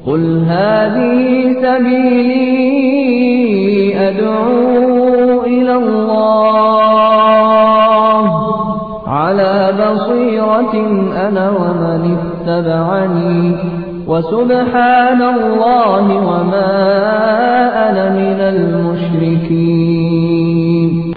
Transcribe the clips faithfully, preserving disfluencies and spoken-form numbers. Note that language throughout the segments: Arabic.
قل هذه سبيلي أدعو إلى الله على بصيرة أنا ومن اتبعني وسبحان الله وما أنا من المشركين.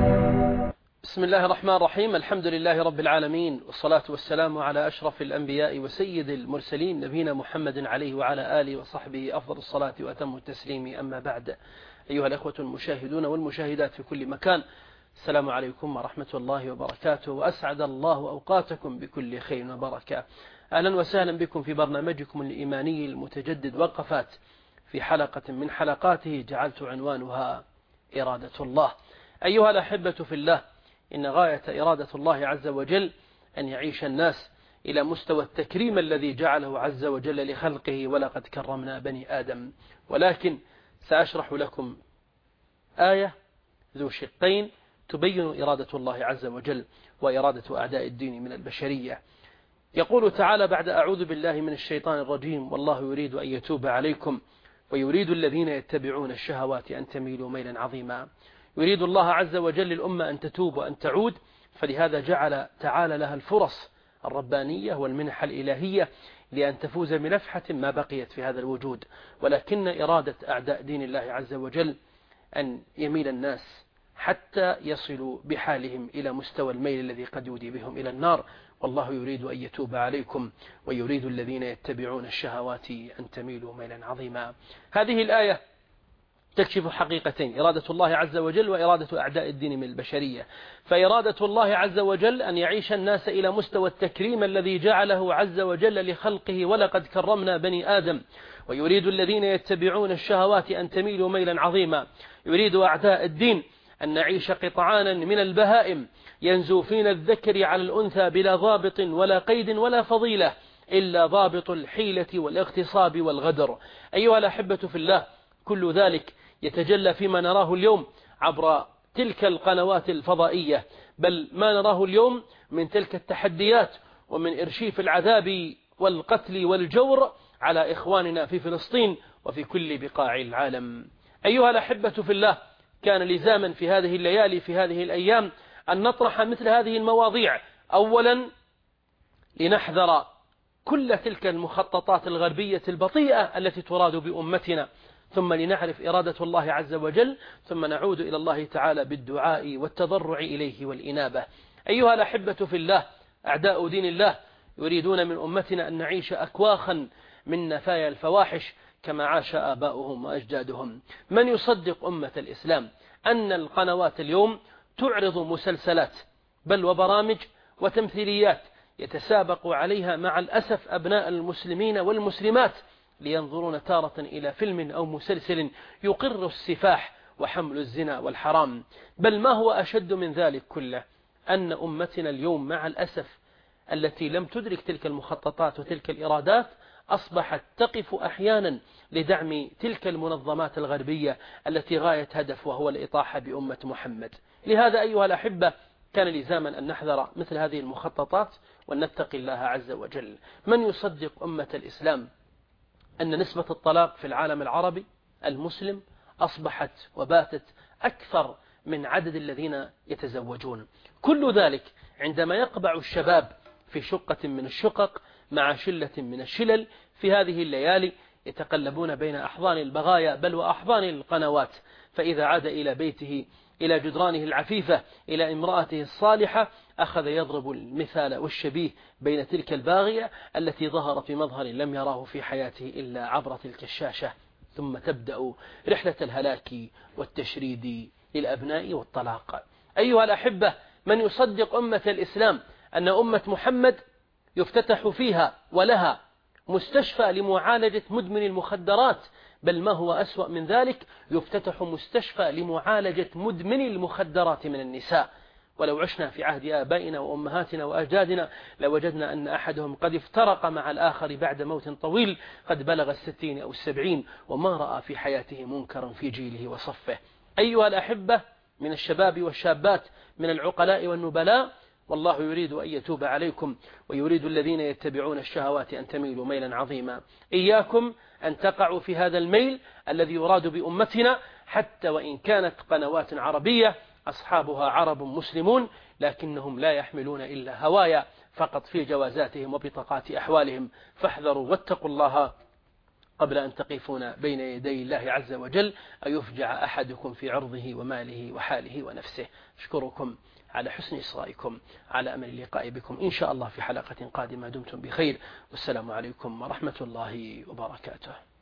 بسم الله الرحمن الرحيم. الحمد لله رب العالمين، والصلاة والسلام على أشرف الأنبياء وسيد المرسلين نبينا محمد عليه وعلى آله وصحبه أفضل الصلاة وأتم التسليم. أما بعد، أيها الأخوة المشاهدون والمشاهدات في كل مكان، السلام عليكم ورحمة الله وبركاته، وأسعد الله أوقاتكم بكل خير وبركة. أهلا وسهلا بكم في برنامجكم الإيماني المتجدد وقفات، في حلقة من حلقاته جعلت عنوانها إرادة الله. أيها الأحبة في الله، إن غاية إرادة الله عز وجل أن يعيش الناس إلى مستوى التكريم الذي جعله عز وجل لخلقه، ولقد كرمنا بني آدم. ولكن سأشرح لكم آية ذو شقين تبين إرادة الله عز وجل وإرادة أعداء الدين من البشرية. يقول تعالى بعد أعوذ بالله من الشيطان الرجيم: والله يريد أن يتوب عليكم ويريد الذين يتبعون الشهوات أن تميلوا ميلا عظيما. يريد الله عز وجل الأمة أن تتوب وأن تعود، فلهذا جعل تعالى لها الفرص الربانية والمنح الإلهية لأن تفوز بنفحة ما بقيت في هذا الوجود. ولكن إرادة أعداء دين الله عز وجل أن يميل الناس حتى يصلوا بحالهم إلى مستوى الميل الذي قد يودي بهم إلى النار. والله يريد أن يتوب عليكم ويريد الذين يتبعون الشهوات أن تميلوا ميلا عظيما. هذه الآية تكشف حقيقتين: إرادة الله عز وجل وإرادة أعداء الدين من البشرية. فإرادة الله عز وجل أن يعيش الناس إلى مستوى التكريم الذي جعله عز وجل لخلقه، ولقد كرمنا بني آدم. ويريد الذين يتبعون الشهوات أن تميلوا ميلا عظيما. يريد أعداء الدين أن نعيش قطعانا من البهائم ينزو فينا الذكر على الأنثى بلا ضابط ولا قيد ولا فضيلة إلا ضابط الحيلة والاغتصاب والغدر. أيها الأحبة في الله، كل ذلك يتجلى فيما نراه اليوم عبر تلك القنوات الفضائية، بل ما نراه اليوم من تلك التحديات ومن إرشيف العذاب والقتل والجور على إخواننا في فلسطين وفي كل بقاع العالم. أيها الأحبة في الله، كان لزاما في هذه الليالي في هذه الأيام أن نطرح مثل هذه المواضيع، أولا لنحذر كل تلك المخططات الغربية البطيئة التي تراد بأمتنا، ثم لنعرف إرادة الله عز وجل، ثم نعود إلى الله تعالى بالدعاء والتضرع إليه والإنابة. أيها الأحبة في الله، أعداء دين الله يريدون من أمتنا أن نعيش أكواخا من نفايا الفواحش كما عاش آباؤهم وأجدادهم. من يصدق أمة الإسلام أن القنوات اليوم تعرض مسلسلات بل وبرامج وتمثيليات يتسابق عليها مع الأسف أبناء المسلمين والمسلمات لينظرون تارة إلى فيلم أو مسلسل يقر السفاح وحمل الزنا والحرام؟ بل ما هو أشد من ذلك كله أن أمتنا اليوم مع الأسف التي لم تدرك تلك المخططات وتلك الإرادات أصبحت تقف أحيانا لدعم تلك المنظمات الغربية التي غاية هدف وهو الإطاحة بأمة محمد. لهذا أيها الأحبة، كان لزاما أن نحذر مثل هذه المخططات وأن نتقي الله عز وجل. من يصدق أمة الإسلام أن نسبة الطلاق في العالم العربي المسلم أصبحت وباتت أكثر من عدد الذين يتزوجون؟ كل ذلك عندما يقبع الشباب في شقة من الشقق مع شلة من الشلل في هذه الليالي يتقلبون بين أحضان البغايا بل وأحضان القنوات، فإذا عاد إلى بيته إلى جدرانه العفيفة إلى امرأته الصالحة أخذ يضرب المثال والشبيه بين تلك الباغية التي ظهرت بمظهر لم يراه في حياته إلا عبر تلك الشاشة. ثم تبدأ رحلة الهلاك والتشريد للأبناء والطلاق. أيها الأحبة، من يصدق أمة الإسلام أن أمة محمد يفتتح فيها ولها مستشفى لمعالجة مدمن المخدرات، بل ما هو أسوأ من ذلك، يفتتح مستشفى لمعالجة مدمن المخدرات من النساء؟ ولو عشنا في عهد آبائنا وأمهاتنا وأجدادنا لوجدنا أن أحدهم قد افترق مع الآخر بعد موت طويل قد بلغ الستين أو السبعين وما رأى في حياته منكرا في جيله وصفه. أيها الأحبة، من الشباب والشابات من العقلاء والنبلاء والله يريد أن يتوب عليكم ويريد الذين يتبعون الشهوات أن تميلوا ميلا عظيما. إياكم أن تقعوا في هذا الميل الذي يراد بأمتنا، حتى وإن كانت قنوات عربية أصحابها عرب مسلمون، لكنهم لا يحملون إلا هوايا فقط في جوازاتهم وبطاقات أحوالهم. فاحذروا واتقوا الله قبل أن تقفون بين يدي الله عز وجل أيفجع أحدكم في عرضه وماله وحاله ونفسه. أشكركم على حسن إصغائكم، على أمل اللقاء بكم إن شاء الله في حلقة قادمة. دمتم بخير، والسلام عليكم ورحمة الله وبركاته.